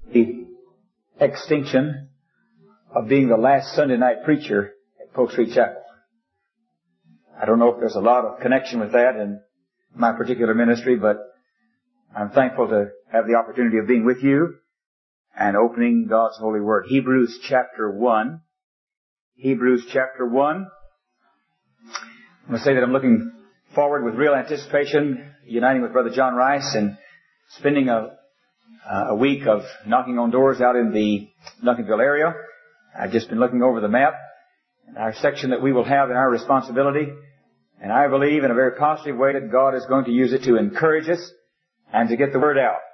the extinction of being the last Sunday night preacher at Polk Street Chapel. I don't know if there's a lot of connection with that in my particular ministry, but I'm thankful to have the opportunity of being with you and opening God's holy word. Hebrews chapter 1. Hebrews chapter 1. I'm going to say that I'm looking forward with real anticipation, uniting with Brother John Rice and spending a week of knocking on doors out in the Duncanville area. I've just been looking over the map and our section that we will have in our responsibility. And I believe in a very positive way that God is going to use it to encourage us and to get the word out.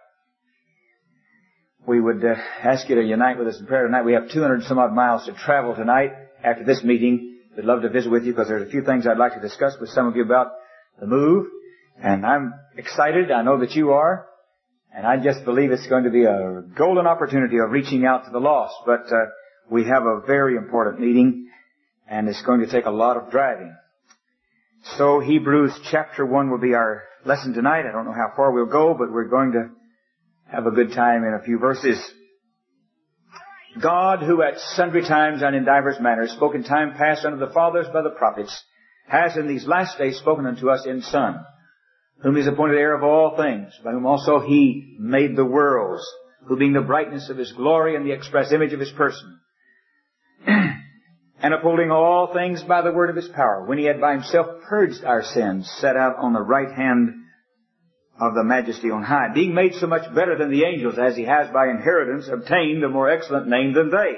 We would ask you to unite with us in prayer tonight. We have 200 some odd miles to travel tonight after this meeting. We'd love to visit with you because there's a few things I'd like to discuss with some of you about the move. And I'm excited. I know that you are. And I just believe it's going to be a golden opportunity of reaching out to the lost. But we have a very important meeting, and it's going to take a lot of driving. So Hebrews chapter 1 will be our lesson tonight. I don't know how far we'll go, but we're going to have a good time in a few verses. God, who at sundry times and in divers manners spoke in time past unto the fathers by the prophets, has in these last days spoken unto us in Son, whom He is appointed heir of all things, by whom also He made the worlds, who being the brightness of His glory and the express image of His person, and upholding all things by the word of His power, when He had by Himself purged our sins, sat out on the right hand of the Majesty on high, being made so much better than the angels, as He has by inheritance obtained a more excellent name than they.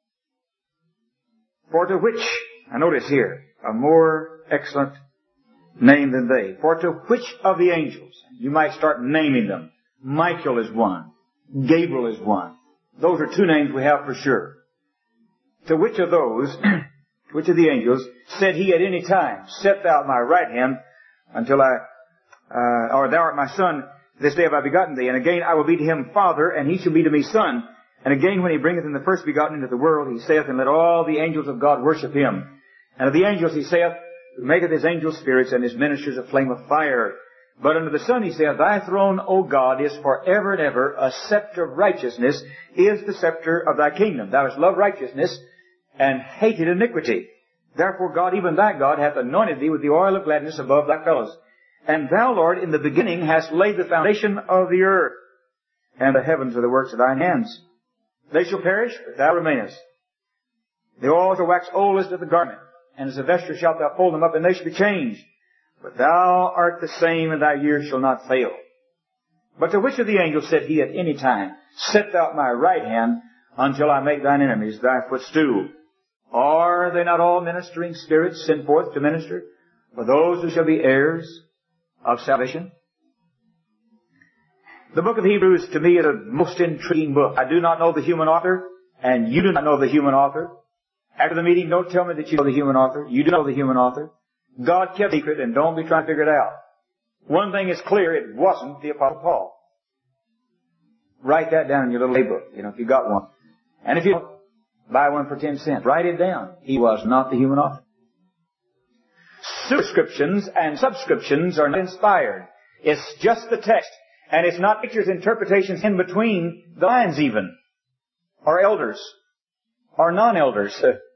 For to which, I notice here, a more excellent name than they. For to which of the angels, you might start naming them. Michael is one. Gabriel is one. Those are two names we have for sure. To which of those, which of the angels, said He at any time, set thou at my right hand until or thou art my son, this day have I begotten thee. And again I will be to him father, and he shall be to me son. And again when he bringeth in the first begotten into the world, he saith, and let all the angels of God worship him. And of the angels he saith, who maketh his angels spirits, and his ministers a flame of fire. But unto the Son he saith, thy throne, O God, is for ever and ever. A scepter of righteousness is the scepter of thy kingdom. Thou hast loved righteousness and hated iniquity. Therefore God, even thy God, hath anointed thee with the oil of gladness above thy fellows. And thou, Lord, in the beginning hast laid the foundation of the earth, and the heavens are the works of thine hands. They shall perish, but thou remainest. They all shall wax old as doth the garment, and as a vesture shalt thou fold them up, and they shall be changed. But thou art the same, and thy years shall not fail. But to which of the angels said He at any time, set thou at my right hand, until I make thine enemies thy footstool? Are they not all ministering spirits sent forth to minister for those who shall be heirs of salvation? The book of Hebrews to me is a most intriguing book. I do not know the human author, and you do not know the human author. After the meeting, don't tell me that you know the human author. You do know the human author. God kept it secret, and don't be trying to figure it out. One thing is clear, it wasn't the Apostle Paul. Write that down in your little A book, if you got one. And if you don't, buy one for 10 cents. Write it down. He was not the human author. Superscriptions and subscriptions are not inspired. It's just the text. And it's not pictures, interpretations in between the lines even. Or elders. Or non-elders.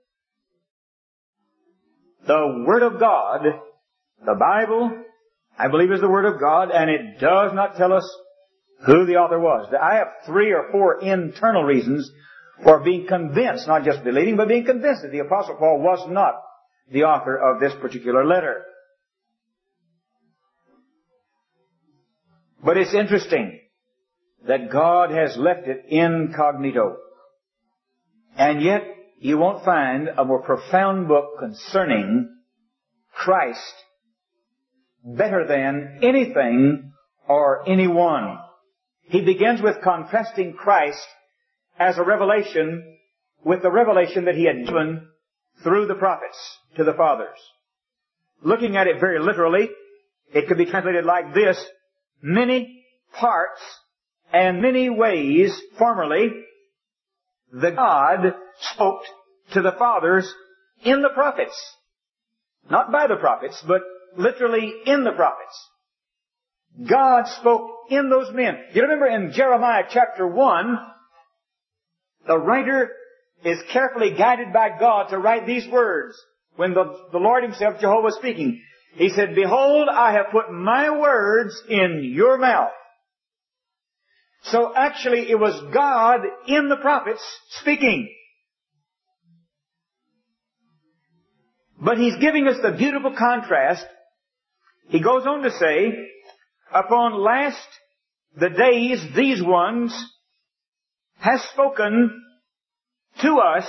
The Word of God, the Bible, I believe is the Word of God, and it does not tell us who the author was. I have 3 or 4 internal reasons for being convinced, not just believing, but being convinced that the Apostle Paul was not the author of this particular letter. But it's interesting that God has left it incognito. And yet, you won't find a more profound book concerning Christ better than anything or anyone. He begins with contrasting Christ as a revelation with the revelation that He had given through the prophets to the fathers. Looking at it very literally, it could be translated like this: many parts and many ways formerly the God spoke to the fathers in the prophets. Not by the prophets, but literally in the prophets. God spoke in those men. You remember in Jeremiah chapter 1, The writer is carefully guided by God to write these words. When the Lord Himself, Jehovah, was speaking, He said, "Behold, I have put my words in your mouth." So actually it was God in the prophets speaking. But He's giving us the beautiful contrast. He goes on to say, "Upon last the days, these ones has spoken to us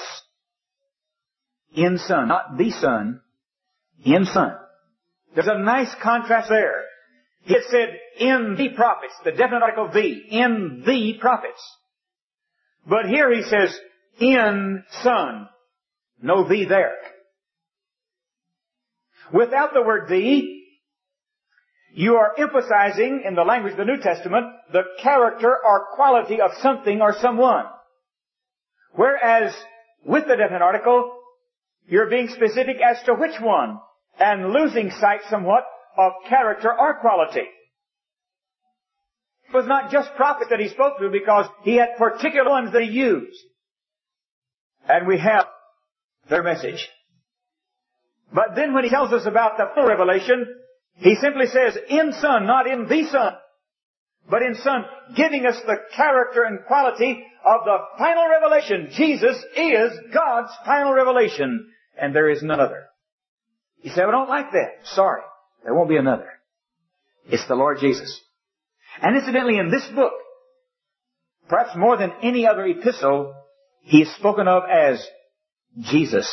in Son." Not the Son, in Son. There's a nice contrast there. He had said, "in the prophets," the definite article "the," in the prophets. But here he says, "in Son." No "the" there. Without the word "the," you are emphasizing, in the language of the New Testament, the character or quality of something or someone. Whereas, with the definite article, you're being specific as to which one, and losing sight somewhat of character or quality. It was not just prophets that He spoke to, because He had particular ones that He used. And we have their message. But then when He tells us about the full revelation, He simply says, "in Son," not "in the Son," but "in Son," giving us the character and quality of the final revelation. Jesus is God's final revelation, and there is none other. You say, "I don't like that." Sorry, there won't be another. It's the Lord Jesus. And incidentally, in this book, perhaps more than any other epistle, He is spoken of as Jesus.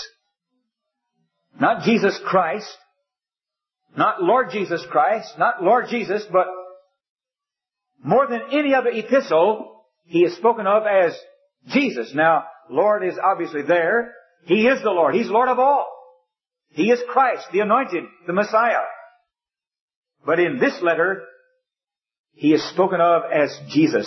Not Jesus Christ, not Lord Jesus Christ, not Lord Jesus, but more than any other epistle, He is spoken of as Jesus. Now, Lord is obviously there. He is the Lord. He's Lord of all. He is Christ, the Anointed, the Messiah. But in this letter, He is spoken of as Jesus.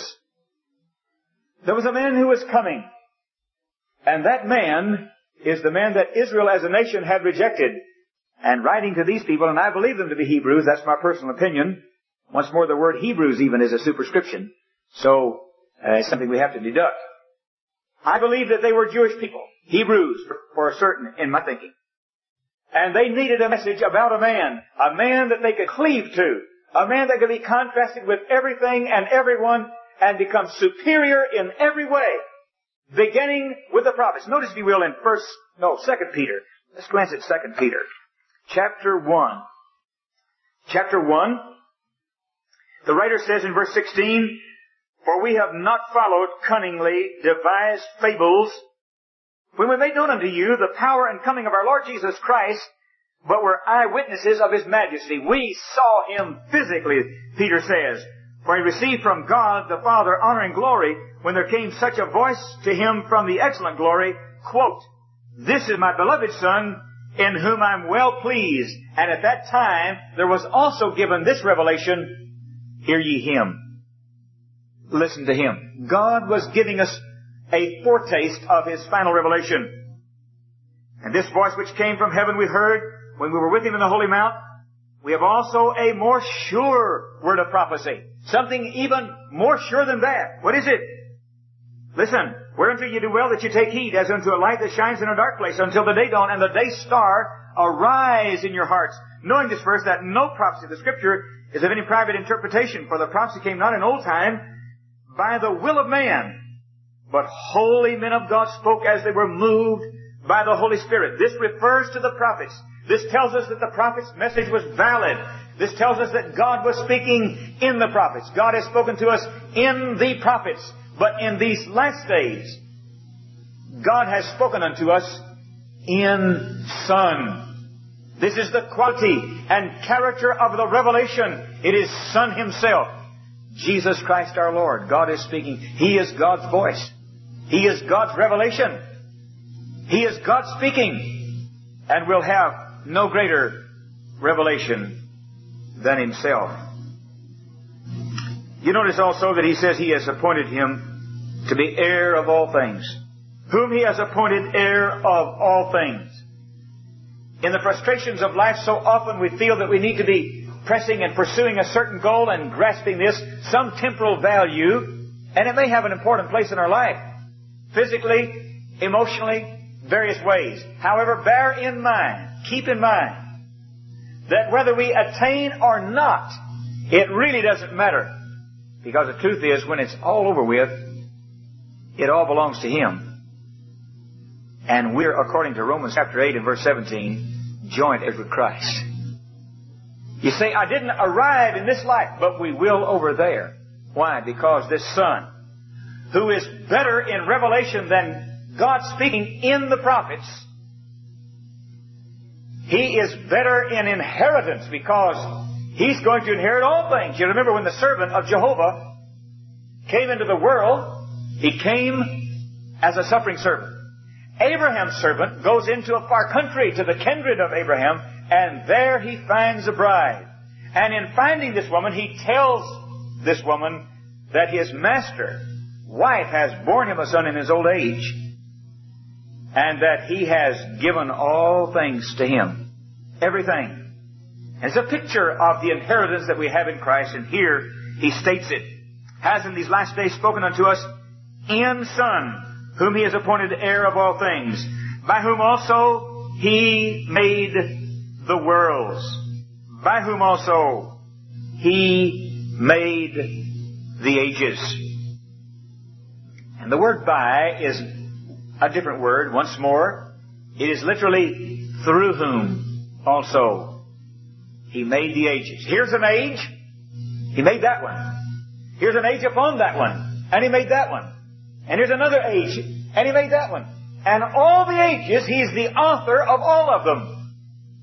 There was a man who was coming, and that man is the man that Israel as a nation had rejected. And writing to these people, and I believe them to be Hebrews, that's my personal opinion. Once more, the word Hebrews even is a superscription. So, it's something we have to deduct. I believe that they were Jewish people. Hebrews, for certain, in my thinking. And they needed a message about a man that they could cleave to, a man that could be contrasted with everything and everyone and become superior in every way, beginning with the prophets. Notice, if you will, in 2 Peter. Let's glance at 2 Peter. Chapter 1. Chapter 1. The writer says in verse 16, "For we have not followed cunningly devised fables, when we made known unto you the power and coming of our Lord Jesus Christ, but were eyewitnesses of His majesty." We saw Him physically, Peter says. "For He received from God the Father honor and glory, when there came such a voice to Him from the excellent glory," quote, "This is my beloved Son, in whom I'm well pleased." And at that time, there was also given this revelation, "Hear ye Him." Listen to Him. God was giving us a foretaste of His final revelation. "And this voice which came from heaven we heard when we were with Him in the Holy Mount. We have also a more sure word of prophecy." Something even more sure than that. What is it? "Listen, whereunto you do well that you take heed, as unto a light that shines in a dark place, until the day dawn and the day star arise in your hearts. Knowing this first, that no prophecy of the Scripture is of any private interpretation. For the prophecy came not in old time by the will of man, but holy men of God spoke as they were moved by the Holy Spirit." This refers to the prophets. This tells us that the prophet's message was valid. This tells us that God was speaking in the prophets. God has spoken to us in the prophets. But in these last days, God has spoken unto us in Son. This is the quality and character of the revelation. It is Son Himself, Jesus Christ our Lord. God is speaking. He is God's voice. He is God's revelation. He is God speaking. And we'll have no greater revelation than Himself. You notice also that He says He has appointed Him to be heir of all things. Whom He has appointed heir of all things. In the frustrations of life, so often we feel that we need to be pressing and pursuing a certain goal and grasping this, some temporal value, and it may have an important place in our life. physically, emotionally, various ways. However, bear in mind, keep in mind, that whether we attain or not, it really doesn't matter. Because the truth is, when it's all over with, it all belongs to Him. And we're, according to Romans chapter 8 and verse 17, joint heirs with Christ. You say, I didn't arrive in this life, but we will over there. Why? Because this Son, who is better in revelation than God speaking in the prophets, He is better in inheritance because He's going to inherit all things. You remember when the servant of Jehovah came into the world, he came as a suffering servant. Abraham's servant goes into a far country, to the kindred of Abraham, and there he finds a bride. And in finding this woman, he tells this woman that his master, wife, has borne him a son in his old age, and that he has given all things to him. Everything. And it's a picture of the inheritance that we have in Christ, and here he states it. Has in these last days spoken unto us in Son, whom He has appointed heir of all things, by whom also He made the worlds, by whom also He made the ages. And the word by is a different word. Once more, it is literally through whom also He made the ages. Here's an age, He made that one. Here's an age upon that one, and He made that one. And here's another age, and He made that one. And all the ages, He's the author of all of them.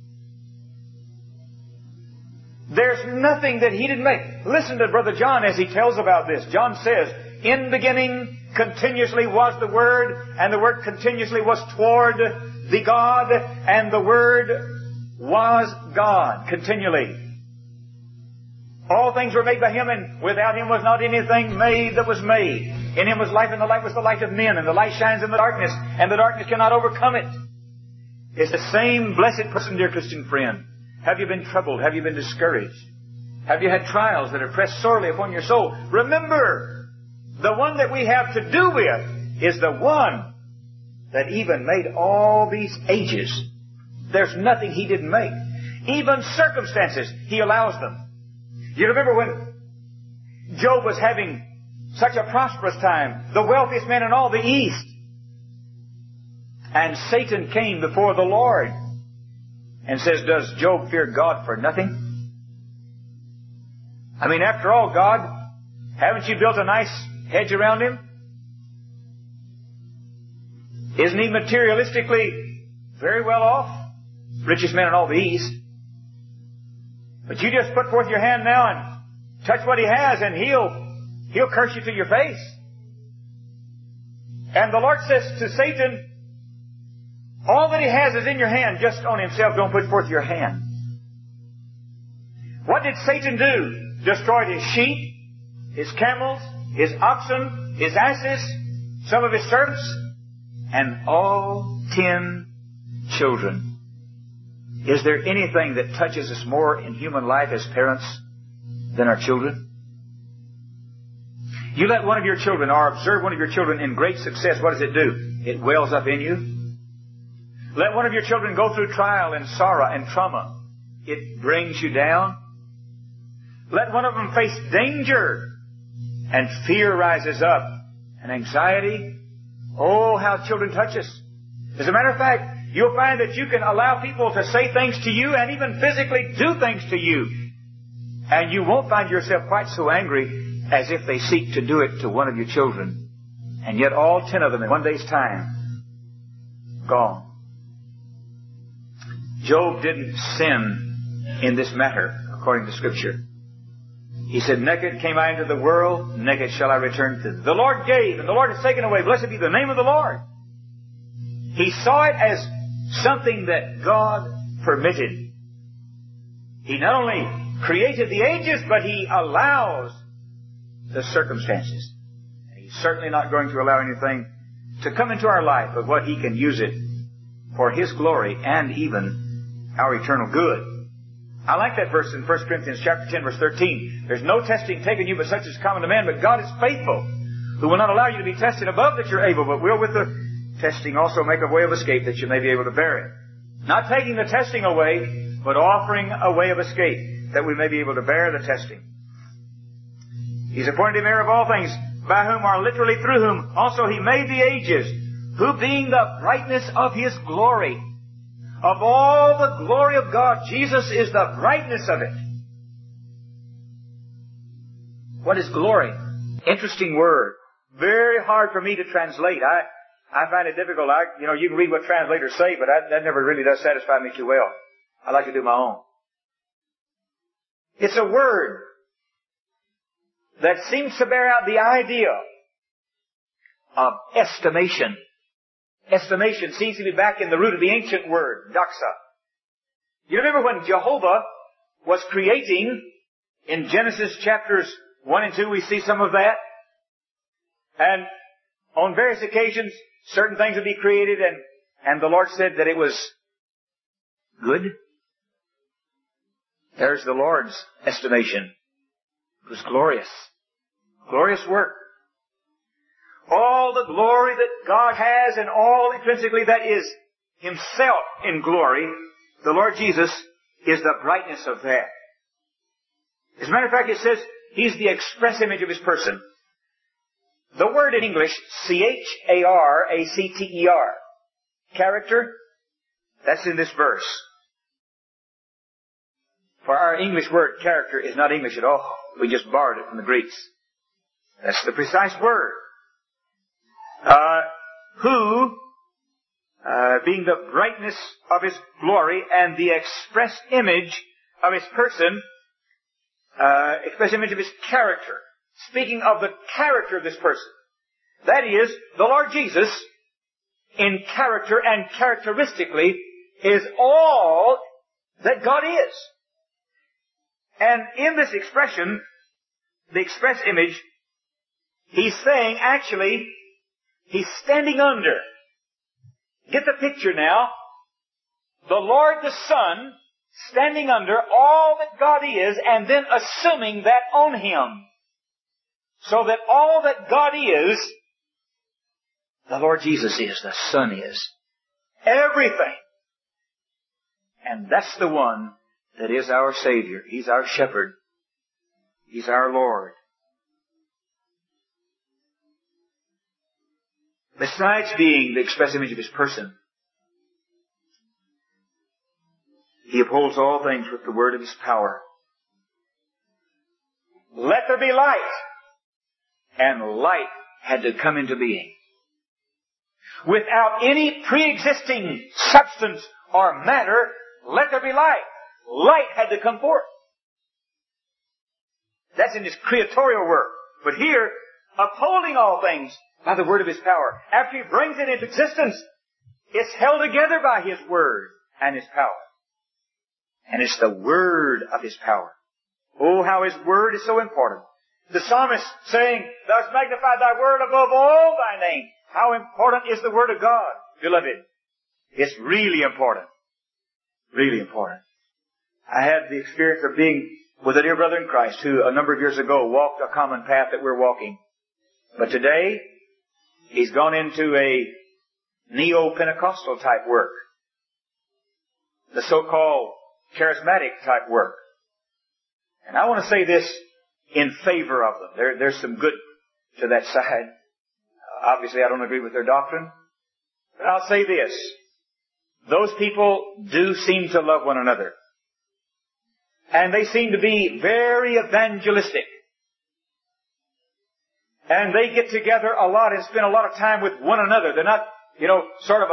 There's nothing that He didn't make. Listen to Brother John as he tells about this. John says, in the beginning continuously was the Word, and the Word continuously was toward the God, and the Word was God continually. All things were made by Him, and without Him was not anything made that was made. In Him was life, and the light was the light of men, and the light shines in the darkness, and the darkness cannot overcome it. It's the same blessed person, dear Christian friend. Have you been troubled? Have you been discouraged? Have you had trials that have pressed sorely upon your soul? Remember, the one that we have to do with is the one that even made all these ages. There's nothing He didn't make. Even circumstances, He allows them. You remember when Job was having such a prosperous time, the wealthiest man in all the East, and Satan came before the Lord and says, does Job fear God for nothing? I mean, after all, God, haven't you built a nice hedge around him? Isn't he materialistically very well off? Richest man in all the East. But you just put forth your hand now and touch what he has, and he'll curse you to your face. And the Lord says to Satan, all that he has is in your hand. Just on himself, don't put forth your hand. What did Satan do? Destroyed his sheep, his camels, his oxen, his asses, some of his servants, and all 10 children. Is there anything that touches us more in human life as parents than our children? You let one of your children, or observe one of your children in great success, what does it do? It wells up in you. Let one of your children go through trial and sorrow and trauma. It brings you down. Let one of them face danger, and fear rises up, and anxiety. Oh, how children touch us. As a matter of fact, you'll find that you can allow people to say things to you and even physically do things to you, and you won't find yourself quite so angry as if they seek to do it to one of your children. And yet all 10 of them in one day's time, gone. Job didn't sin in this matter, according to Scripture. He said, naked came I into the world, naked shall I return to thee. The Lord gave, and the Lord has taken away. Blessed be the name of the Lord. He saw it as something that God permitted. He not only created the ages, but He allows the circumstances. And He's certainly not going to allow anything to come into our life but what He can use it for His glory and even our eternal good. I like that verse in 1 Corinthians chapter 10, verse 13. There's no testing taken you but such as common to man, but God is faithful, who will not allow you to be tested above that you're able, but will with the testing also make a way of escape that you may be able to bear it. Not taking the testing away, but offering a way of escape that we may be able to bear the testing. He's appointed him heir of all things, by whom are literally through whom also he made the ages, who being the brightness of his glory. Of all the glory of God, Jesus is the brightness of it. What is glory? Interesting word. Very hard for me to translate. I find it difficult. You can read what translators say, but that never really does satisfy me too well. I like to do my own. It's a word that seems to bear out the idea of estimation. Estimation seems to be back in the root of the ancient word, doxa. You remember when Jehovah was creating, in Genesis chapters 1 and 2, we see some of that. And on various occasions, certain things would be created, and the Lord said that it was good. There's the Lord's estimation. It was glorious. Glorious work. All the glory that God has and all intrinsically that is Himself in glory, the Lord Jesus is the brightness of that. As a matter of fact, it says He's the express image of His person. The word in English, C-H-A-R-A-C-T-E-R, character, that's in this verse. For our English word, character, is not English at all. We just borrowed it from the Greeks. That's the precise word. Who, being the brightness of His glory and the express image of His person, express image of His character. Speaking of the character of this person. That is, the Lord Jesus, in character and characteristically, is all that God is. And in this expression, the express image, He's saying, actually, He's standing under. Get the picture now. The Lord the Son standing under all that God is and then assuming that on Him. So that all that God is, the Lord Jesus is, the Son is. Everything. And that's the one that is our Savior. He's our Shepherd. He's our Lord. Besides being the express image of His person, He upholds all things with the word of His power. Let there be light. And light had to come into being. Without any pre-existing substance or matter, let there be light. Light had to come forth. That's in His creatorial work. But here, upholding all things by the word of His power. After He brings it into existence, it's held together by His word and His power. And it's the word of His power. Oh, how His word is so important. The psalmist saying, Thou hast magnified Thy word above all Thy name. How important is the word of God, beloved? It's really important. Really important. I had the experience of being with a dear brother in Christ who a number of years ago walked a common path that we're walking. But today, he's gone into a neo-Pentecostal type work. The so-called charismatic type work. And I want to say this in favor of them. There's some good to that side. Obviously, I don't agree with their doctrine. But I'll say this. Those people do seem to love one another. And they seem to be very evangelistic. And they get together a lot and spend a lot of time with one another. They're not, sort of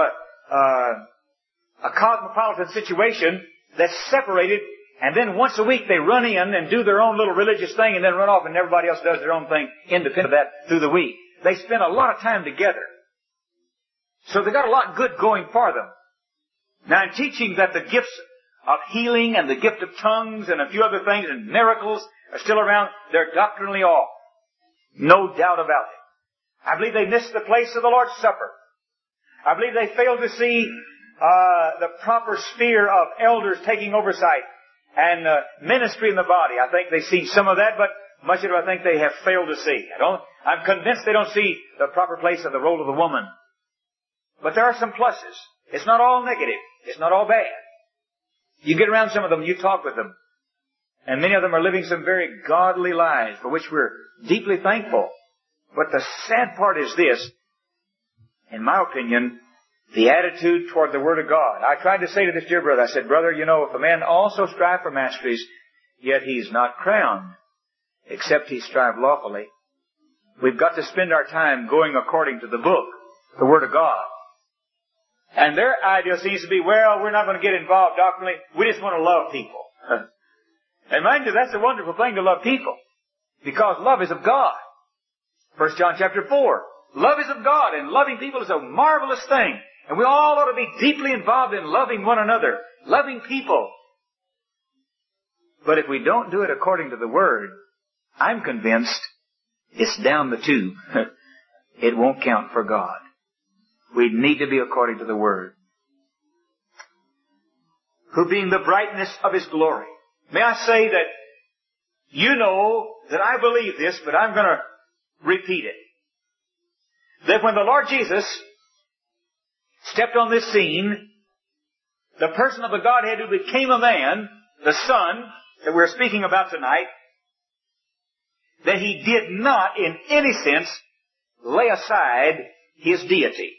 a cosmopolitan situation that's separated. And then once a week they run in and do their own little religious thing and then run off and everybody else does their own thing independent of that through the week. They spend a lot of time together. So they got a lot good going for them. Now in teaching that the gifts of healing and the gift of tongues and a few other things and miracles are still around, they're doctrinally off. No doubt about it. I believe they missed the place of the Lord's Supper. I believe they failed to see the proper sphere of elders taking oversight and ministry in the body. I think they've seen some of that, but much of it I think they have failed to see. I'm convinced they don't see the proper place of the role of the woman. But there are some pluses. It's not all negative. It's not all bad. You get around some of them, you talk with them. And many of them are living some very godly lives for which we're deeply thankful. But the sad part is this, in my opinion, the attitude toward the Word of God. I tried to say to this dear brother, I said, brother, you know, if a man also strive for masteries, yet he's not crowned, except he strive lawfully. We've got to spend our time going according to the book, the Word of God. And their idea seems to be, well, we're not going to get involved doctrinally. We just want to love people. And mind you, that's a wonderful thing to love people. Because love is of God. 1 John chapter 4. Love is of God, and loving people is a marvelous thing. And we all ought to be deeply involved in loving one another, loving people. But if we don't do it according to the Word, I'm convinced it's down the tube. It won't count for God. We need to be according to the Word. Who being the brightness of His glory. May I say that you know that I believe this, but I'm going to repeat it. That when the Lord Jesus stepped on this scene, the person of the Godhead who became a man, the Son that we're speaking about tonight, that He did not in any sense lay aside His deity.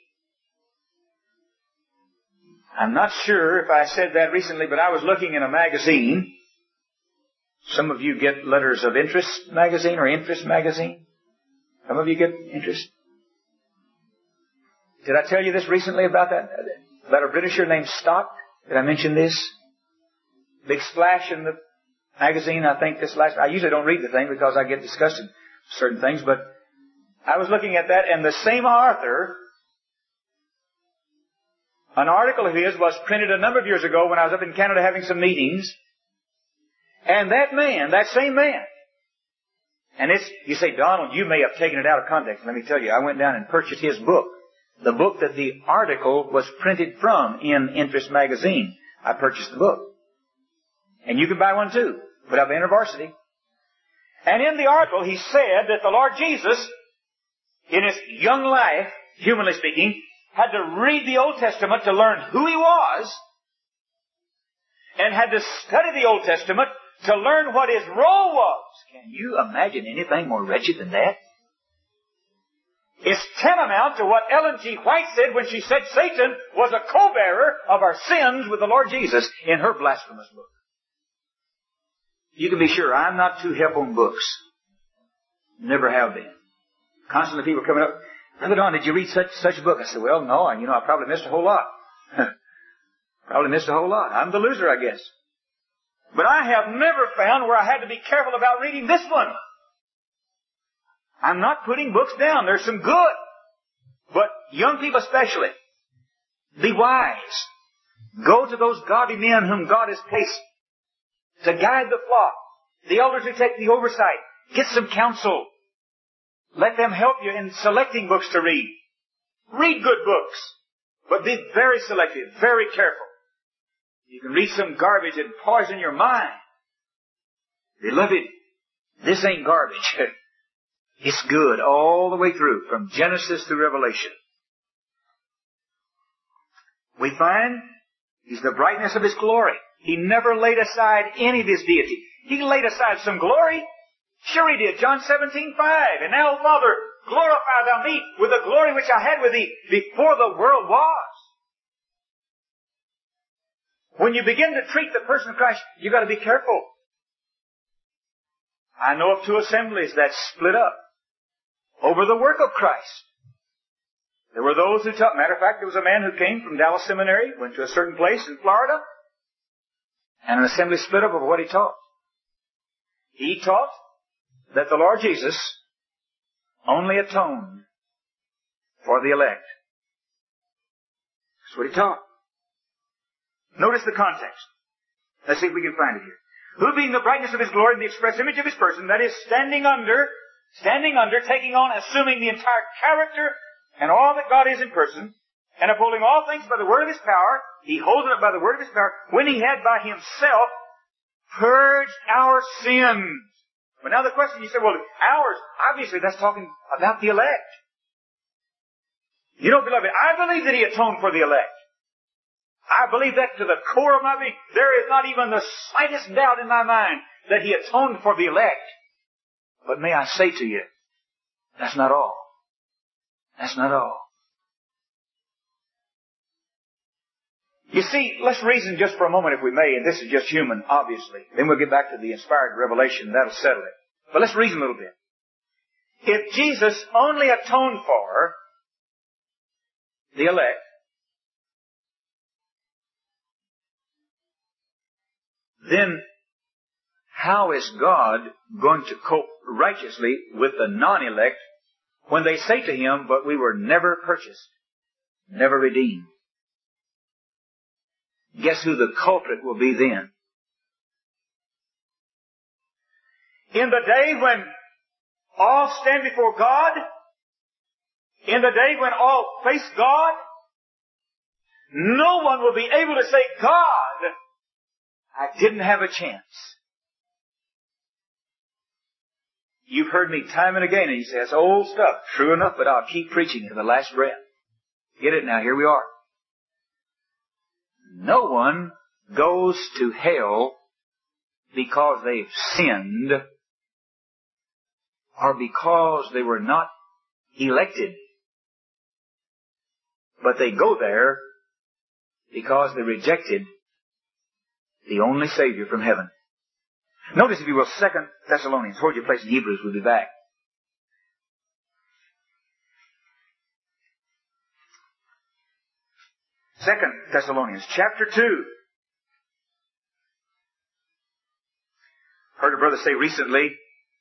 I'm not sure if I said that recently, but I was looking in a magazine. Some of you get Letters of Interest magazine or Interest magazine. Some of you get Interest. Did I tell you this recently about that? About a Britisher named Stott? Did I mention this? Big splash in the magazine, I think I usually don't read the thing because I get disgusted with certain things, but I was looking at that, and the same author, an article of his was printed a number of years ago when I was up in Canada having some meetings. And that man, that same man, and you say, Donald, you may have taken it out of context. Let me tell you, I went down and purchased his book. The book that the article was printed from in Interest magazine. I purchased the book. And you can buy one too. Put up InterVarsity. And in the article he said that the Lord Jesus, in His young life, humanly speaking, had to read the Old Testament to learn who He was, and had to study the Old Testament to learn what His role was. Can you imagine anything more wretched than that? It's tantamount to what Ellen G. White said when she said Satan was a co-bearer of our sins with the Lord Jesus in her blasphemous book. You can be sure I'm not too hip on books. Never have been. Constantly people coming up, Brother Don, did you read such a book? I said, well, no, and I probably missed a whole lot. Probably missed a whole lot. I'm the loser, I guess. But I have never found where I had to be careful about reading this one. I'm not putting books down. There's some good. But young people especially, be wise. Go to those godly men whom God has placed to guide the flock. The elders who take the oversight. Get some counsel. Let them help you in selecting books to read. Read good books. But be very selective, very careful. You can read some garbage and poison your mind. Beloved, this ain't garbage. It's good all the way through, from Genesis to Revelation. We find He's the brightness of His glory. He never laid aside any of His deity. He laid aside some glory. Sure He did. John 17:5. And now, Father, glorify Thou me with the glory which I had with Thee before the world was. When you begin to treat the person of Christ, you've got to be careful. I know of 2 assemblies that split up over the work of Christ. There were those who taught. Matter of fact, there was a man who came from Dallas Seminary, went to a certain place in Florida, and an assembly split up over what he taught. He taught that the Lord Jesus only atoned for the elect. That's what he taught. Notice the context. Let's see if we can find it here. Who being the brightness of His glory and the express image of His person, that is, standing under, taking on, assuming the entire character and all that God is in person, and upholding all things by the word of His power, He holds it up by the word of His power, when He had by Himself purged our sins. But now the question, you say, well, ours, obviously that's talking about the elect. You know, beloved, I believe that He atoned for the elect. I believe that to the core of my being. There is not even the slightest doubt in my mind that He atoned for the elect. But may I say to you, that's not all. That's not all. You see, let's reason just for a moment if we may, and this is just human, obviously. Then we'll get back to the inspired revelation, that'll settle it. But let's reason a little bit. If Jesus only atoned for the elect, then how is God going to cope righteously with the non-elect when they say to Him, but we were never purchased, never redeemed? Guess who the culprit will be then? In the day when all stand before God, in the day when all face God, no one will be able to say, God, I didn't have a chance. You've heard me time and again, and you say, that's old stuff. True enough, but I'll keep preaching to the last breath. Get it now, here we are. No one goes to hell because they've sinned or because they were not elected. But they go there because they rejected the only Savior from heaven. Notice, if you will, 2 Thessalonians. Hold your place in Hebrews. We'll be back. 2 Thessalonians chapter 2. Heard a brother say recently,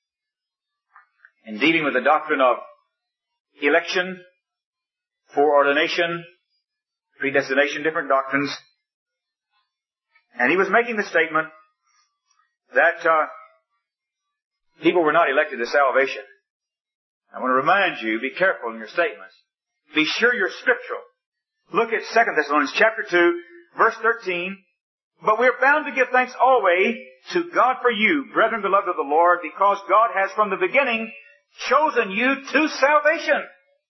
in dealing with the doctrine of election, foreordination, predestination, different doctrines, and he was making the statement that people were not elected to salvation. I want to remind you, be careful in your statements. Be sure you're scriptural. Look at 2 Thessalonians chapter 2, verse 13. But we are bound to give thanks always to God for you, brethren beloved of the Lord, because God has from the beginning chosen you to salvation.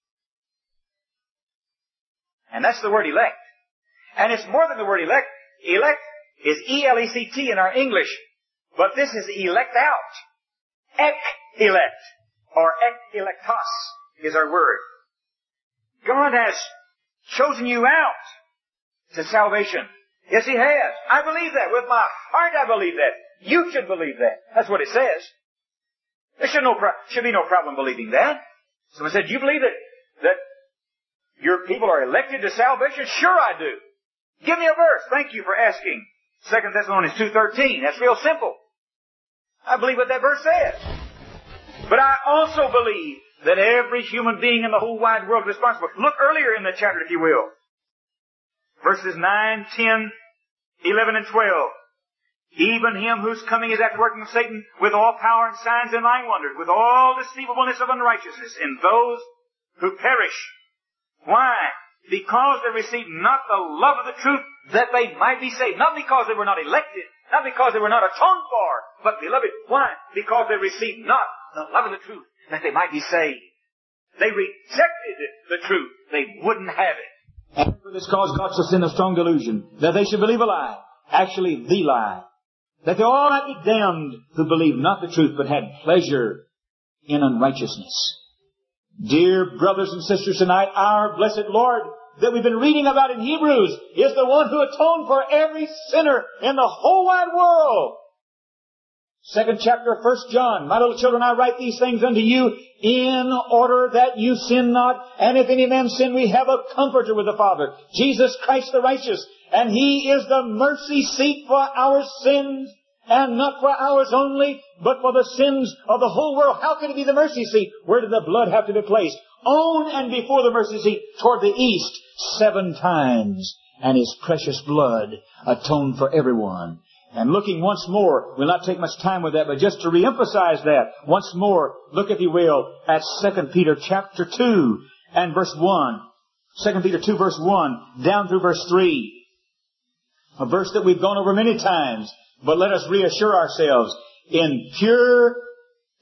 And that's the word elect. And it's more than the word elect. Elect is E-L-E-C-T in our English. But this is elect out. Ek-elect. Or ek-electos is our word. God has chosen you out to salvation. Yes, He has. I believe that. With my heart I believe that. You should believe that. That's what it says. There should be no problem believing that. Someone said, do you believe that your people are elected to salvation? Sure I do. Give me a verse. Thank you for asking. 2 Thessalonians 2:13. That's real simple. I believe what that verse says. But I also believe that every human being in the whole wide world is responsible. Look earlier in the chapter, if you will. Verses 9, 10, 11, and 12. Even him whose coming is after working of Satan with all power and signs and lying wonders, with all deceivableness of unrighteousness in those who perish. Why? Because they received not the love of the truth that they might be saved. Not because they were not elected, not because they were not atoned for, but beloved, why? Because they received not the love of the truth that they might be saved. They rejected the truth. They wouldn't have it. And for this cause God shall send a strong delusion, that they should believe a lie, actually the lie, that they all might be damned who believed not the truth, but had pleasure in unrighteousness. Dear brothers and sisters, tonight, our blessed Lord that we've been reading about in Hebrews is the one who atoned for every sinner in the whole wide world. 2nd chapter of 1 John. My little children, I write these things unto you in order that you sin not. And if any man sin, we have a comforter with the Father, Jesus Christ the righteous. And He is the mercy seat for our sins, and not for ours only, but for the sins of the whole world. How can it be the mercy seat? Where did the blood have to be placed? On and before the mercy seat, toward the east, 7 times. And His precious blood atoned for everyone. And looking once more, we'll not take much time with that, but just to reemphasize that, once more, look if you will, at 2 Peter chapter 2 and verse 1. 2 Peter 2 verse 1, down through verse 3. A verse that we've gone over many times, but let us reassure ourselves. In pure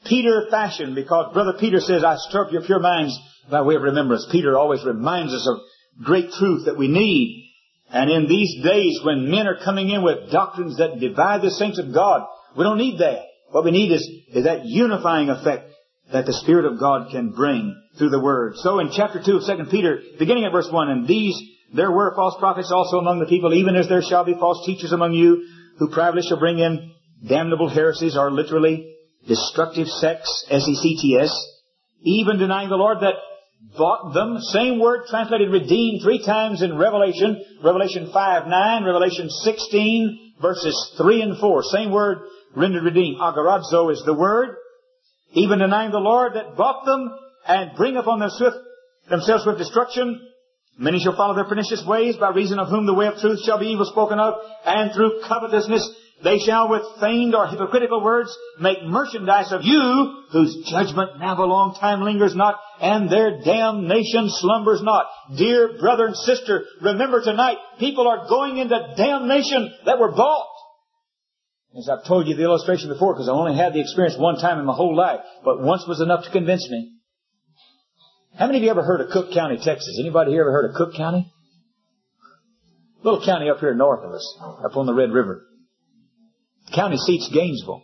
Peter fashion, because Brother Peter says, I stir up your pure minds by way of remembrance. Peter always reminds us of great truth that we need. And in these days when men are coming in with doctrines that divide the saints of God, we don't need that. What we need is that unifying effect that the Spirit of God can bring through the Word. So in chapter 2 of 2 Peter, beginning at verse 1, and these there were false prophets also among the people, even as there shall be false teachers among you, who privately shall bring in damnable heresies, or literally destructive sects, S-E-C-T-S, even denying the Lord that bought them. Same word translated redeemed 3 times in Revelation. Revelation 5:9, Revelation 16, verses 3 and 4. Same word rendered redeemed. Agorazo is the word. Even denying the Lord that bought them, and bring upon themselves swift destruction. Many shall follow their pernicious ways, by reason of whom the way of truth shall be evil spoken of, and through covetousness they shall with feigned or hypocritical words make merchandise of you, whose judgment now a long time lingers not, and their damnation slumbers not. Dear brother and sister, remember tonight, people are going into damnation that were bought. As I've told you the illustration before, because I only had the experience one time in my whole life, but once was enough to convince me. How many of you ever heard of Cook County, Texas? Anybody here ever heard of Cook County? Little county up here north of us, up on the Red River. The county seat's Gainesville.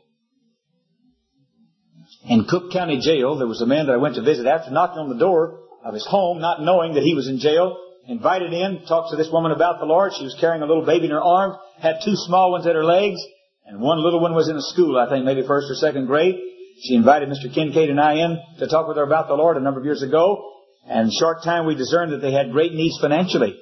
In Cook County Jail, there was a man that I went to visit after knocking on the door of his home, not knowing that he was in jail. Invited in, talked to this woman about the Lord. She was carrying a little baby in her arms, had 2 small ones at her legs, and one little one was in a school, I think maybe 1st or 2nd grade. She invited Mr. Kincaid and I in to talk with her about the Lord a number of years ago. And in a short time we discerned that they had great needs financially.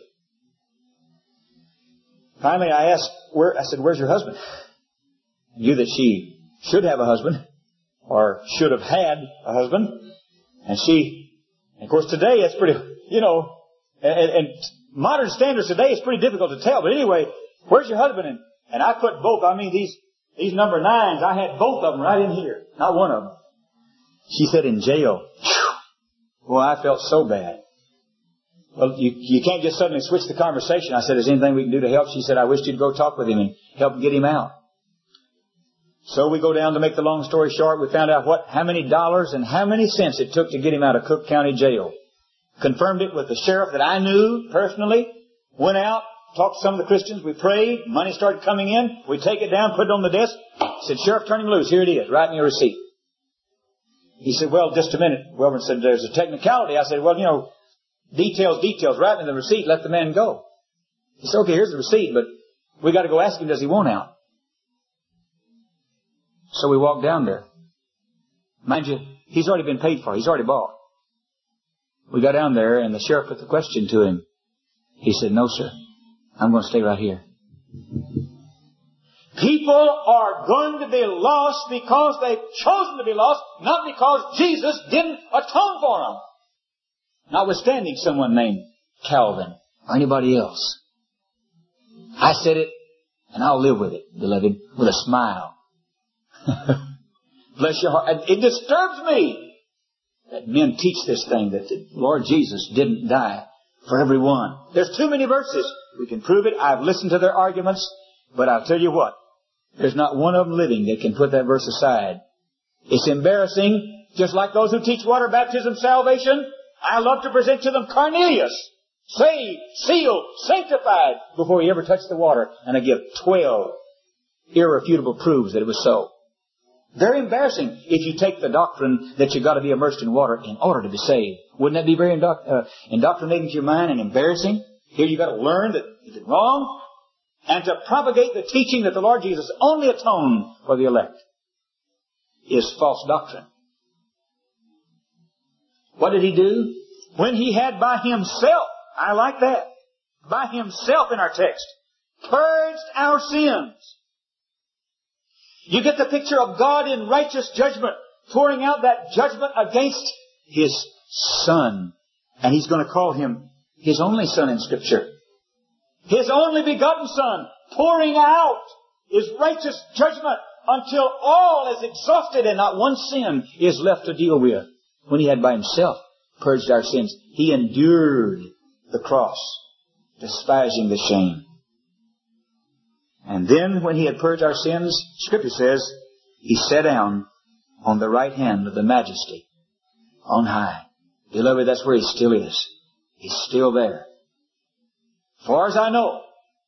Finally I asked, where's your husband? I knew that she should have a husband, or should have had a husband. And of course today it's pretty, and modern standards today it's pretty difficult to tell. But anyway, where's your husband? And I put both, these number 9s, I had both of them right in here. Not one of them. She said, in jail. Well, I felt so bad. Well, you can't just suddenly switch the conversation. I said, is there anything we can do to help? She said, I wish you'd go talk with him and help get him out. So we go down, to make the long story short, we found out how many dollars and how many cents it took to get him out of Cook County Jail. Confirmed it with the sheriff that I knew personally. Went out, talked to some of the Christians. We prayed. Money started coming in. We take it down, put it on the desk. Said, Sheriff, turn him loose. Here it is. Write me a receipt. He said, well, just a minute. Welborn said, there's a technicality. I said, well, details. Write me the receipt. Let the man go. He said, okay, here's the receipt, but we got to go ask him, does he want out? So we walked down there. Mind you, he's already been paid for. He's already bought. We got down there, and the sheriff put the question to him. He said, no, sir. I'm going to stay right here. People are going to be lost because they've chosen to be lost, not because Jesus didn't atone for them. Notwithstanding someone named Calvin or anybody else. I said it, and I'll live with it, beloved, with a smile. Bless your heart. It disturbs me that men teach this thing, that the Lord Jesus didn't die for everyone. There's too many verses. We can prove it. I've listened to their arguments, but I'll tell you what. There's not one of them living that can put that verse aside. It's embarrassing, just like those who teach water baptism salvation. I love to present to them Cornelius, saved, sealed, sanctified, before he ever touched the water. And I give 12 irrefutable proofs that it was so. Very embarrassing if you take the doctrine that you've got to be immersed in water in order to be saved. Wouldn't that be very indoctrinating to your mind and embarrassing? Here you've got to learn that is it wrong, and to propagate the teaching that the Lord Jesus only atoned for the elect is false doctrine. What did he do? When he had by himself, I like that, by himself in our text, purged our sins. You get the picture of God in righteous judgment, pouring out that judgment against His Son. And He's going to call Him His only Son in Scripture. His only begotten Son, pouring out His righteous judgment until all is exhausted and not one sin is left to deal with. When He had by Himself purged our sins, He endured the cross, despising the shame. And then when He had purged our sins, Scripture says, He sat down on the right hand of the Majesty on high. Beloved, that's where He still is. He's still there. As far as I know,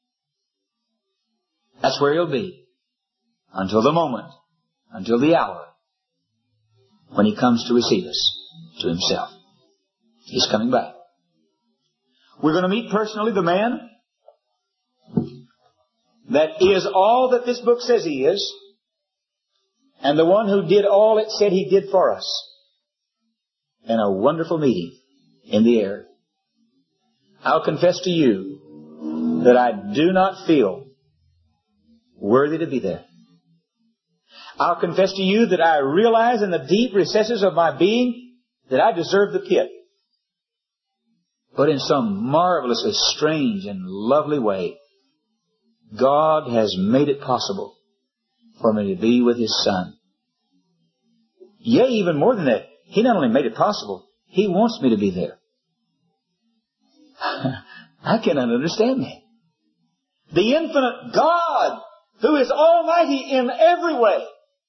that's where He'll be until the moment, until the hour when He comes to receive us to Himself. He's coming back. We're going to meet personally the man that is all that this book says He is, and the one who did all it said He did for us, in a wonderful meeting in the air. I'll confess to you that I do not feel worthy to be there. I'll confess to you that I realize in the deep recesses of my being that I deserve the pit. But in some marvelously strange and lovely way, God has made it possible for me to be with His Son. Yea, even more than that, He not only made it possible, He wants me to be there. I cannot understand that. The infinite God, who is almighty in every way,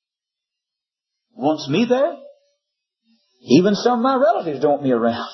wants me there. Even some of my relatives don't want me around.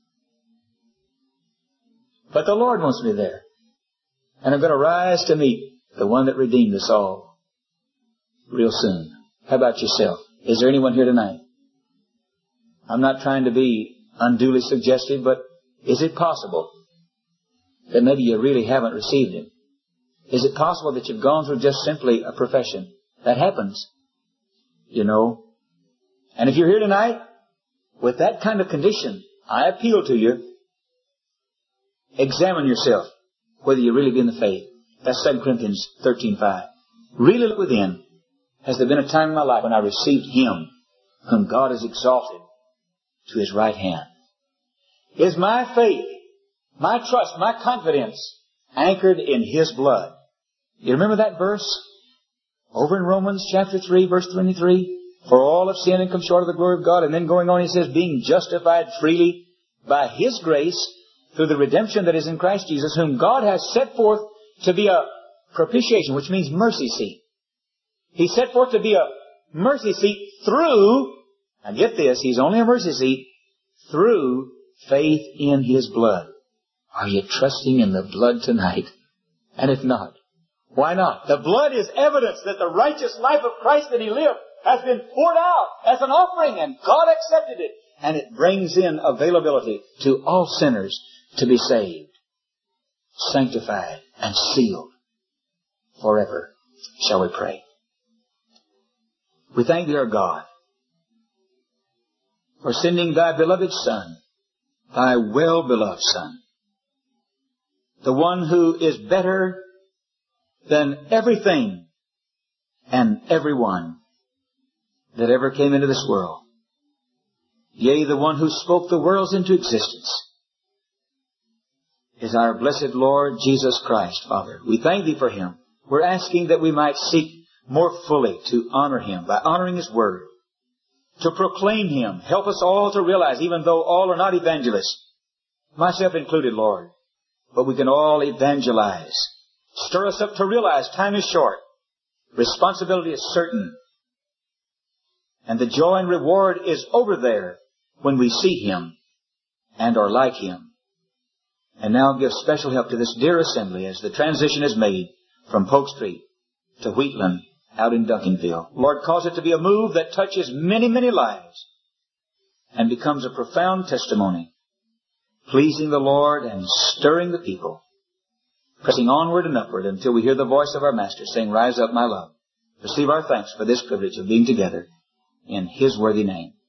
But the Lord wants me there. And I'm going to rise to meet the one that redeemed us all real soon. How about yourself? Is there anyone here tonight? I'm not trying to be unduly suggestive, but is it possible that maybe you really haven't received Him? Is it possible that you've gone through just simply a profession? That happens, you know. And if you're here tonight with that kind of condition, I appeal to you, examine yourself whether you really be in the faith. That's 2 Corinthians 13:5. Really look within. Has there been a time in my life when I received Him whom God has exalted to His right hand? Is my faith, my trust, my confidence anchored in His blood? You remember that verse? Over in Romans chapter 3, verse 23. For all have sinned and come short of the glory of God. And then going on, he says, being justified freely by His grace through the redemption that is in Christ Jesus, whom God has set forth to be a propitiation, which means mercy seat. He set forth to be a mercy seat through, now get this, He's only a mercy seat, through faith in His blood. Are you trusting in the blood tonight? And if not, why not? The blood is evidence that the righteous life of Christ that He lived has been poured out as an offering, and God accepted it. And it brings in availability to all sinners to be saved, sanctified, and sealed forever. Shall we pray? We thank Thee, our God, for sending Thy beloved Son, Thy well-beloved Son, the one who is better than everything and everyone that ever came into this world. Yea, the one who spoke the worlds into existence is our blessed Lord Jesus Christ, Father. We thank Thee for Him. We're asking that we might seek more fully to honor Him by honoring His Word, to proclaim Him. Help us all to realize, even though all are not evangelists, myself included, Lord, but we can all evangelize. Stir us up to realize time is short. Responsibility is certain. And the joy and reward is over there when we see Him and are like Him. And now give special help to this dear assembly as the transition is made from Polk Street to Wheatland out in Duncanville. Lord, cause it to be a move that touches many, many lives and becomes a profound testimony, pleasing the Lord and stirring the people, pressing onward and upward until we hear the voice of our Master saying, Rise up, my love. Receive our thanks for this privilege of being together in His worthy name.